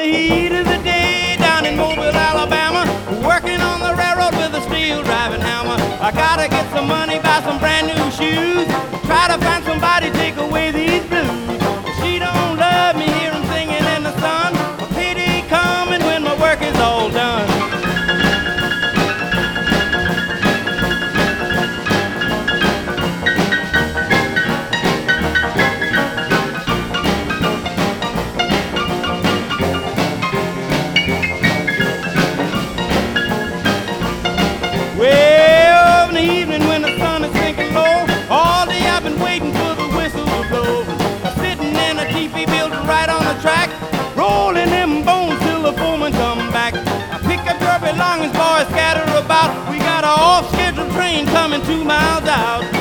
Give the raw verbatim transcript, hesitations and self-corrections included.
the heat of the day down in Mobile, Alabama, working on the railroad with a steel driving hammer. I gotta get some money, buy some brand new shoes, try to find somebody to take away these blues. She don't love me, hear 'em singing in the sun. A pity coming when my work is all done. Well, in the evening when the sun is sinking low, all day I've been waiting for the whistle to blow. I'm sitting in a teepee built right on the track, rolling them bones till the foreman come back. I pick up your belongings, boys, scatter about. We got a off-schedule train coming two miles out.